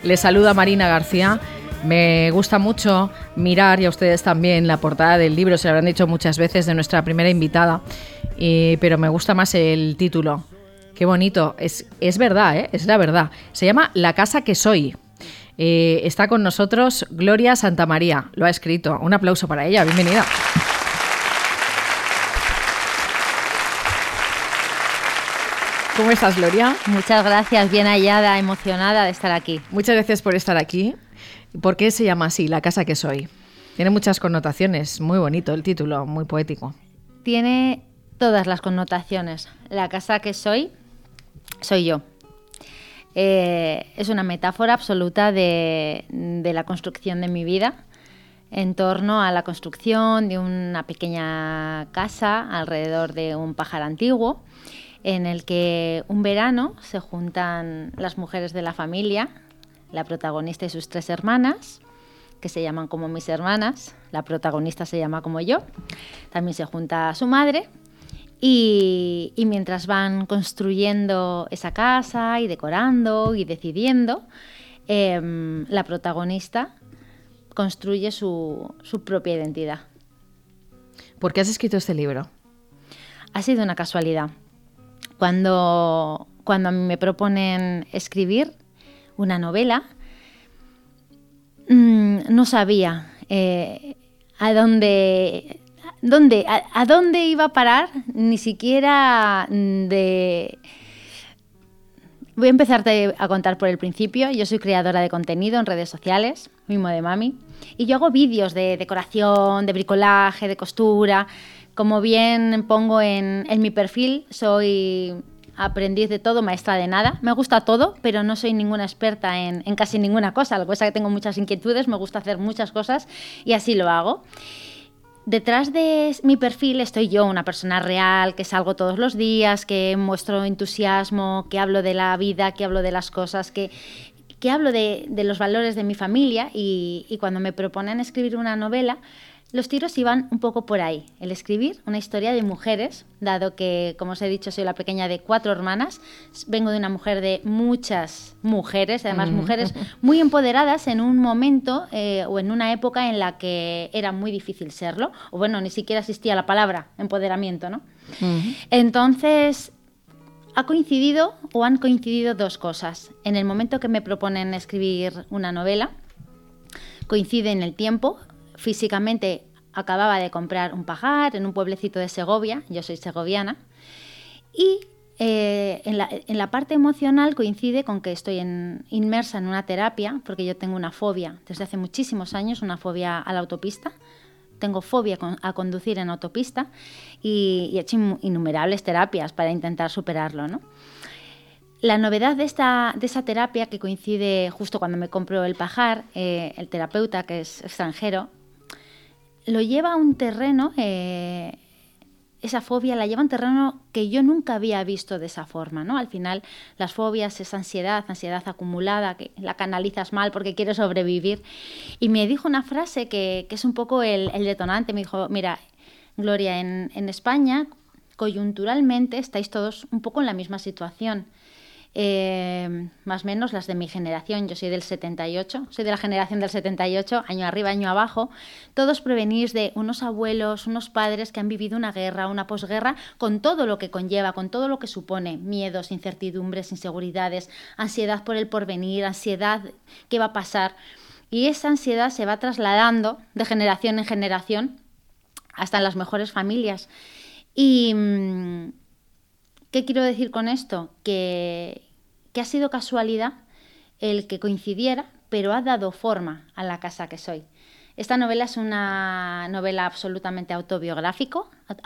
Les saluda Marina García. Me gusta mucho mirar, y a ustedes también, la portada del libro, se lo habrán dicho muchas veces, de nuestra primera invitada, pero me gusta más el título. Qué bonito, es verdad, es la verdad. Se llama La casa que soy. Está con nosotros Gloria Santamaría, lo ha escrito. Un aplauso para ella, bienvenida. ¿Cómo estás, Gloria? Muchas gracias, bien hallada, emocionada de estar aquí. Muchas gracias por estar aquí. ¿Por qué se llama así, La casa que soy? Tiene muchas connotaciones, muy bonito el título, muy poético. Tiene todas las connotaciones. La casa que soy yo. Es una metáfora absoluta de la construcción de mi vida, en torno a la construcción de una pequeña casa alrededor de un pajar antiguo, en el que un verano se juntan las mujeres de la familia, la protagonista y sus 3 hermanas, que se llaman como mis hermanas, la protagonista se llama como yo, también se junta su madre, y mientras van construyendo esa casa y decorando y decidiendo, la protagonista construye su propia identidad. ¿Por qué has escrito este libro? Ha sido una casualidad. Cuando a mí me proponen escribir una novela, no sabía a dónde iba a parar, ni siquiera de... Voy a empezarte a contar por el principio. Yo soy creadora de contenido en redes sociales, Mimo de Mami, y yo hago vídeos de decoración, de bricolaje, de costura. Como bien pongo en mi perfil, soy aprendiz de todo, maestra de nada. Me gusta todo, pero no soy ninguna experta en casi ninguna cosa. Lo que pasa es que tengo muchas inquietudes, me gusta hacer muchas cosas y así lo hago. Detrás de mi perfil estoy yo, una persona real, que salgo todos los días, que muestro entusiasmo, que hablo de la vida, que hablo de las cosas, que hablo de los valores de mi familia, y cuando me proponen escribir una novela, los tiros iban un poco por ahí, el escribir una historia de mujeres, dado que, como os he dicho, soy la pequeña de 4 hermanas, vengo de una mujer de muchas mujeres, además mujeres muy empoderadas en un momento o en una época en la que era muy difícil serlo, o bueno, ni siquiera existía la palabra empoderamiento, ¿no? Entonces, han coincidido 2 cosas. En el momento que me proponen escribir una novela, coincide en el tiempo. Físicamente acababa de comprar un pajar en un pueblecito de Segovia, yo soy segoviana, y en la parte emocional coincide con que estoy inmersa en una terapia, porque yo tengo una fobia desde hace muchísimos años, una fobia a la autopista. Tengo fobia a conducir en autopista y he hecho innumerables terapias para intentar superarlo, ¿no? La novedad de esa terapia, que coincide justo cuando me compro el pajar, el terapeuta, que es extranjero, lo lleva a un terreno, esa fobia la lleva a un terreno que yo nunca había visto de esa forma, ¿no? Al final, las fobias es ansiedad acumulada, que la canalizas mal porque quieres sobrevivir. Y me dijo una frase que es un poco el detonante. Me dijo, mira, Gloria, en España, coyunturalmente, estáis todos un poco en la misma situación. Más o menos las de mi generación, yo soy del 78, soy de la generación del 78, año arriba, año abajo, todos provenís de unos abuelos, unos padres que han vivido una guerra, una posguerra, con todo lo que conlleva, con todo lo que supone, miedos, incertidumbres, inseguridades, ansiedad por el porvenir, ansiedad qué va a pasar, y esa ansiedad se va trasladando de generación en generación hasta en las mejores familias. Y ¿qué quiero decir con esto? Que ha sido casualidad el que coincidiera, pero ha dado forma a la casa que soy. Esta novela es una novela absolutamente autobiográfica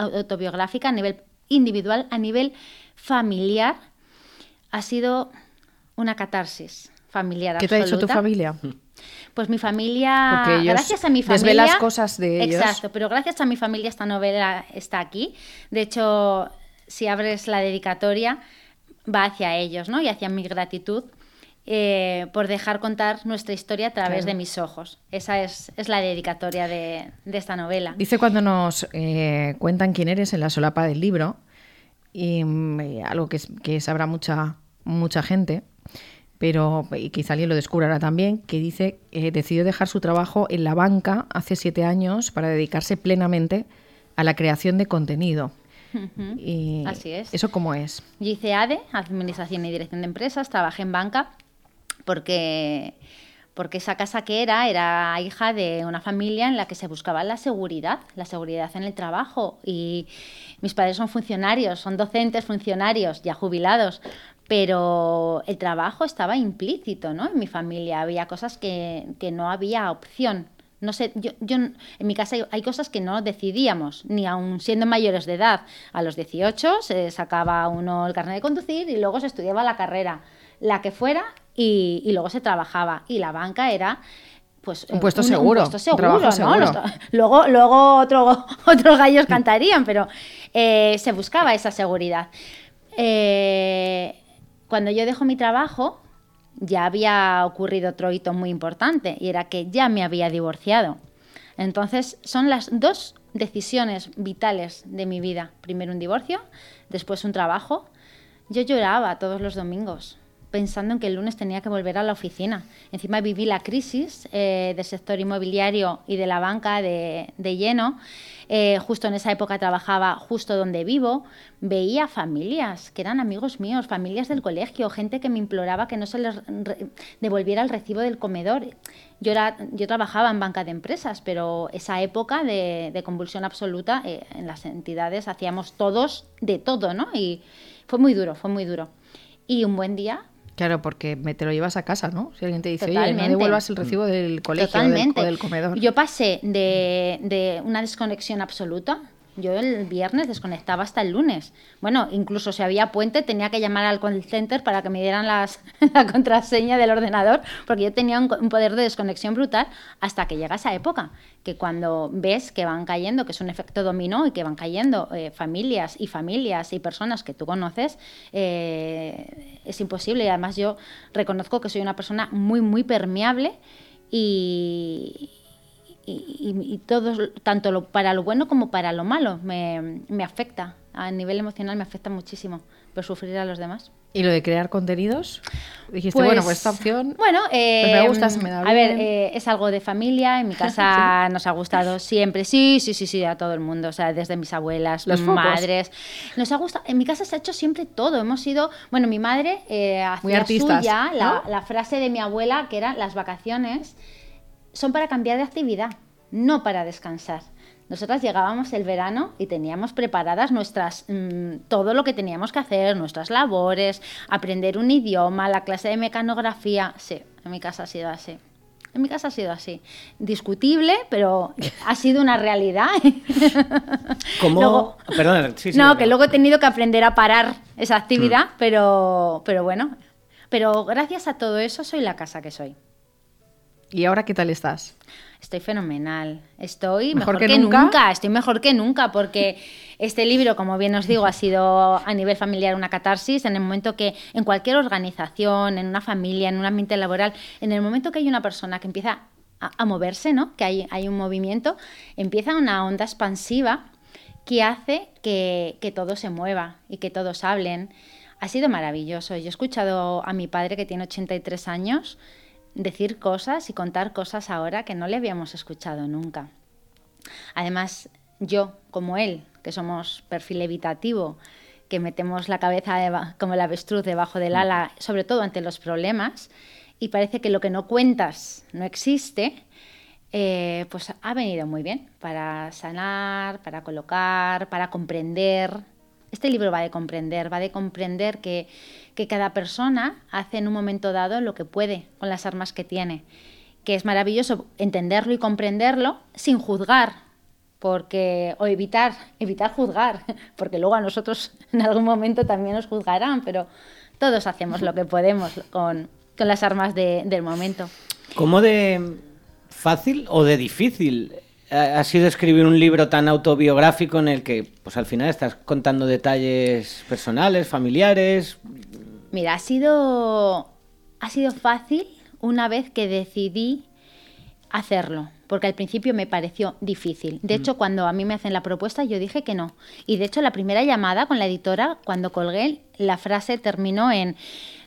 a nivel individual, a nivel familiar. Ha sido una catarsis familiar absoluta. ¿Qué te ha dicho tu familia? Pues mi familia, porque ellos gracias a mi familia, desvelas cosas de ellos. Exacto, pero gracias a mi familia esta novela está aquí. De hecho, si abres la dedicatoria, va hacia ellos, ¿no? Y hacia mi gratitud por dejar contar nuestra historia a través de mis ojos. Esa es la dedicatoria de esta novela. Dice cuando nos cuentan quién eres en la solapa del libro, y algo que sabrá mucha gente, pero y quizá alguien lo descubra ahora también, que dice que decidió dejar su trabajo en la banca hace 7 años para dedicarse plenamente a la creación de contenido. Y así es. ¿eso cómo es? Yo hice ADE, Administración y Dirección de Empresas, trabajé en banca porque esa casa que era hija de una familia en la que se buscaba la seguridad en el trabajo. Y mis padres son funcionarios, son docentes, funcionarios, ya jubilados, pero el trabajo estaba implícito, ¿no? En mi familia había cosas que no había opción. No sé, yo en mi casa hay cosas que no decidíamos, ni aun siendo mayores de edad. A los 18 se sacaba uno el carnet de conducir y luego se estudiaba la carrera, la que fuera, y luego se trabajaba. Y la banca era pues un puesto seguro, un puesto seguro, trabajo ¿no? seguro. Luego otros gallos cantarían, pero se buscaba esa seguridad. Cuando yo dejo mi trabajo, ya había ocurrido otro hito muy importante, y era que ya me había divorciado. Entonces, son las 2 decisiones vitales de mi vida. Primero un divorcio, después un trabajo. Yo lloraba todos los domingos, pensando en que el lunes tenía que volver a la oficina. Encima viví la crisis del sector inmobiliario y de la banca de lleno. Justo en esa época trabajaba justo donde vivo. Veía familias que eran amigos míos, familias del colegio, gente que me imploraba que no se les devolviera el recibo del comedor. Yo trabajaba en banca de empresas, pero esa época de convulsión absoluta, en las entidades hacíamos todos de todo, ¿no? Y fue muy duro, fue muy duro. Y un buen día... Claro, porque te lo llevas a casa, ¿no? Si alguien te dice, Totalmente. oye, no devuelvas el recibo del colegio o del comedor. Yo pasé de una desconexión absoluta. Yo el viernes desconectaba hasta el lunes. Bueno, incluso si había puente tenía que llamar al call center para que me dieran la contraseña del ordenador, porque yo tenía un poder de desconexión brutal, hasta que llega esa época, que cuando ves que van cayendo, que es un efecto dominó, y que van cayendo familias y personas que tú conoces, es imposible. Y además yo reconozco que soy una persona muy, muy permeable, y todo, tanto para lo bueno como para lo malo, me afecta. A nivel emocional me afecta muchísimo por sufrir a los demás. ¿Y lo de crear contenidos? Dijiste, pues esta opción pues me gusta, se me da bien. A ver, es algo de familia. En mi casa ¿sí? Nos ha gustado siempre. Sí, a todo el mundo. O sea, desde mis abuelas, los madres. Focos. Nos ha gustado. En mi casa se ha hecho siempre todo. Hemos sido... Bueno, mi madre muy hacía artistas, suya, ¿no? la frase de mi abuela, que era: las vacaciones son para cambiar de actividad, no para descansar. Nosotras llegábamos el verano y teníamos preparadas todo lo que teníamos que hacer, nuestras labores, aprender un idioma, la clase de mecanografía. Sí, en mi casa ha sido así. En mi casa ha sido así. Discutible, pero ha sido una realidad. ¿Cómo? Luego, perdón, sí, no, que luego he tenido que aprender a parar esa actividad, pero bueno. Pero gracias a todo eso soy la casa que soy. ¿Y ahora qué tal estás? Estoy fenomenal. Estoy mejor que nunca. Estoy mejor que nunca, porque este libro, como bien os digo, ha sido a nivel familiar una catarsis. En el momento que en cualquier organización, en una familia, en un ambiente laboral, en el momento que hay una persona que empieza a moverse, ¿no? Que hay un movimiento, empieza una onda expansiva que hace que todo se mueva y que todos hablen. Ha sido maravilloso. Yo he escuchado a mi padre, que tiene 83 años, decir cosas y contar cosas ahora que no le habíamos escuchado nunca. Además, yo, como él, que somos perfil evitativo, que metemos la cabeza como el avestruz debajo del ala, sobre todo ante los problemas, y parece que lo que no cuentas no existe, pues ha venido muy bien para sanar, para colocar, para comprender. Este libro va de comprender que cada persona hace en un momento dado lo que puede con las armas que tiene, que es maravilloso entenderlo y comprenderlo sin juzgar, o evitar juzgar, porque luego a nosotros en algún momento también nos juzgarán, pero todos hacemos lo que podemos con las armas del momento. ¿Cómo de fácil o de difícil ha sido escribir un libro tan autobiográfico en el que, pues al final estás contando detalles personales, familiares? Mira, ha sido fácil una vez que decidí hacerlo, porque al principio me pareció difícil. De hecho, cuando a mí me hacen la propuesta, yo dije que no. Y de hecho, la primera llamada con la editora, cuando colgué, la frase terminó en: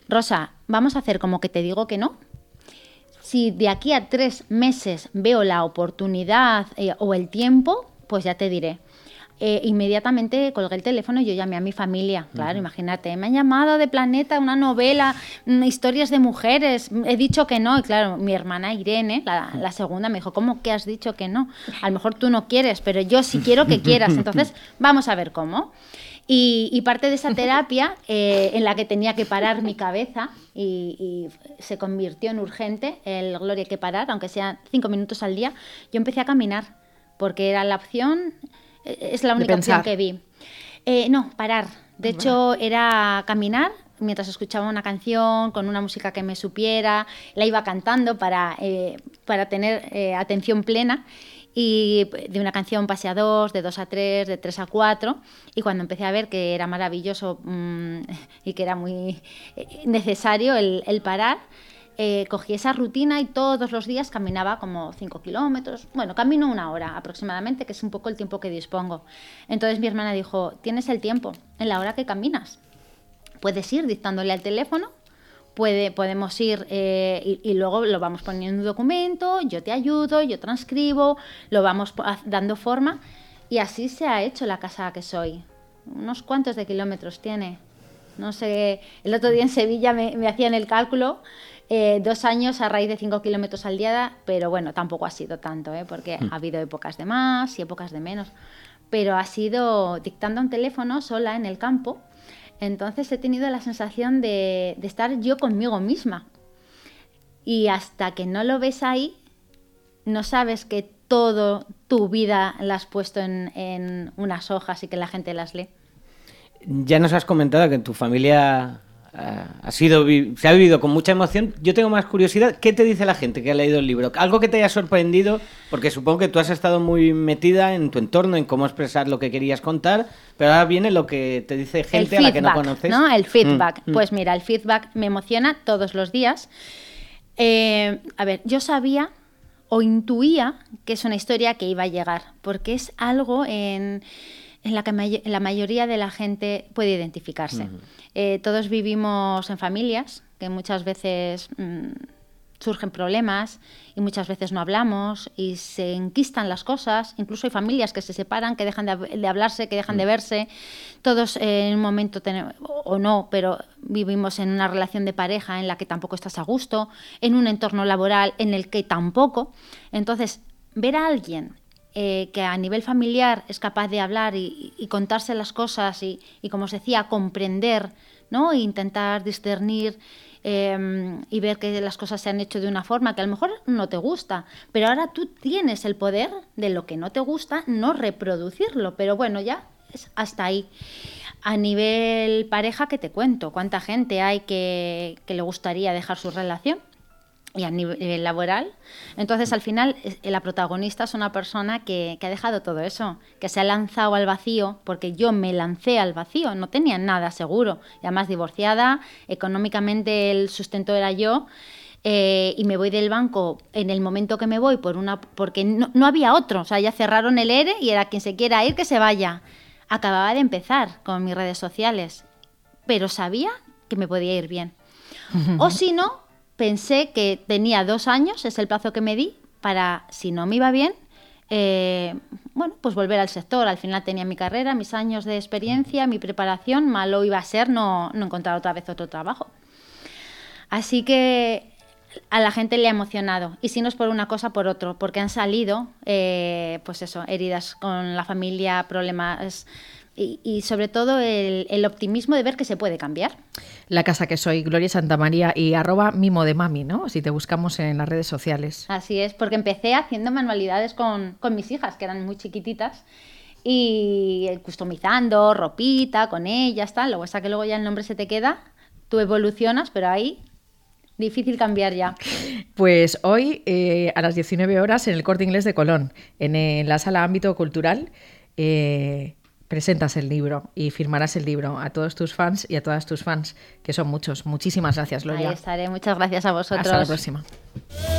Rosa, vamos a hacer como que te digo que no. Si de aquí a 3 meses veo la oportunidad o el tiempo, pues ya te diré. Inmediatamente colgué el teléfono y yo llamé a mi familia. Claro, imagínate, me han llamado de Planeta, una novela, historias de mujeres, he dicho que no. Y claro, mi hermana Irene, la segunda, me dijo, ¿cómo que has dicho que no? A lo mejor tú no quieres, pero yo sí quiero que quieras, entonces vamos a ver cómo. Y parte de esa terapia en la que tenía que parar mi cabeza y se convirtió en urgente el Gloria, hay que parar, aunque sean 5 minutos al día, yo empecé a caminar, porque era la opción... Es la única opción que vi. No, parar. De hecho, era caminar mientras escuchaba una canción con una música que me supiera. La iba cantando para tener atención plena. Y de una canción pasé a 2, de 2 a 3, de 3 a 4. Y cuando empecé a ver que era maravilloso y que era muy necesario el parar, cogí esa rutina y todos los días caminaba como 5 kilómetros. Bueno, camino 1 hora aproximadamente, que es un poco el tiempo que dispongo. Entonces mi hermana dijo, tienes el tiempo en la hora que caminas. Puedes ir dictándole al teléfono, podemos ir y luego lo vamos poniendo en un documento, yo te ayudo, yo transcribo, lo vamos dando forma. Y así se ha hecho la casa que soy. Unos cuantos de kilómetros tiene. No sé, el otro día en Sevilla me hacían el cálculo, 2 años a raíz de 5 kilómetros al día, pero bueno, tampoco ha sido tanto, porque ha habido épocas de más y épocas de menos. Pero ha sido dictando un teléfono sola en el campo, entonces he tenido la sensación de estar yo conmigo misma. Y hasta que no lo ves ahí, no sabes que toda tu vida la has puesto en unas hojas y que la gente las lee. Ya nos has comentado que en tu familia se ha vivido con mucha emoción. Yo tengo más curiosidad. ¿Qué te dice la gente que ha leído el libro? Algo que te haya sorprendido, porque supongo que tú has estado muy metida en tu entorno, en cómo expresar lo que querías contar, pero ahora viene lo que te dice gente a la que no conoces. ¿No? El feedback. Pues mira, el feedback me emociona todos los días. A ver, yo sabía o intuía que es una historia que iba a llegar, porque es algo en la que la mayoría de la gente puede identificarse. Todos vivimos en familias que muchas veces surgen problemas y muchas veces no hablamos y se enquistan las cosas. Incluso hay familias que se separan, que dejan de hablarse, que dejan de verse. Todos en un momento o no, pero vivimos en una relación de pareja en la que tampoco estás a gusto, en un entorno laboral en el que tampoco. Entonces, ver a alguien que a nivel familiar es capaz de hablar y contarse las cosas y, como os decía, comprender, ¿no? E intentar discernir y ver que las cosas se han hecho de una forma que a lo mejor no te gusta, pero ahora tú tienes el poder de lo que no te gusta, no reproducirlo, pero bueno, ya es hasta ahí. A nivel pareja, ¿qué te cuento? ¿Cuánta gente hay que le gustaría dejar su relación? Y a nivel laboral. Entonces, al final, la protagonista es una persona que ha dejado todo eso, que se ha lanzado al vacío, porque yo me lancé al vacío, no tenía nada seguro. Y además, divorciada, económicamente el sustento era yo, y me voy del banco en el momento que me voy porque no había otro. O sea, ya cerraron el ERE y era quien se quiera ir, que se vaya. Acababa de empezar con mis redes sociales, pero sabía que me podía ir bien. O si no, pensé que tenía 2 años, es el plazo que me di, para, si no me iba bien, pues volver al sector. Al final tenía mi carrera, mis años de experiencia, mi preparación, malo iba a ser no encontrar otra vez otro trabajo. Así que a la gente le ha emocionado, y si no es por una cosa, por otro, porque han salido, heridas con la familia, problemas... Y sobre todo el optimismo de ver que se puede cambiar. La casa que soy, Gloria Santamaría, y @mimodemami, ¿no? Si te buscamos en las redes sociales. Así es, porque empecé haciendo manualidades con mis hijas, que eran muy chiquititas, y customizando ropita con ellas, tal. Luego esa que luego ya el nombre se te queda, tú evolucionas, pero ahí difícil cambiar ya. Pues hoy a las 19 horas en el Corte Inglés de Colón, en la sala Ámbito Cultural, presentas el libro y firmarás el libro a todos tus fans y a todas tus fans, que son muchos. Muchísimas gracias, Gloria. Ahí estaré. Muchas gracias a vosotros. Hasta la próxima.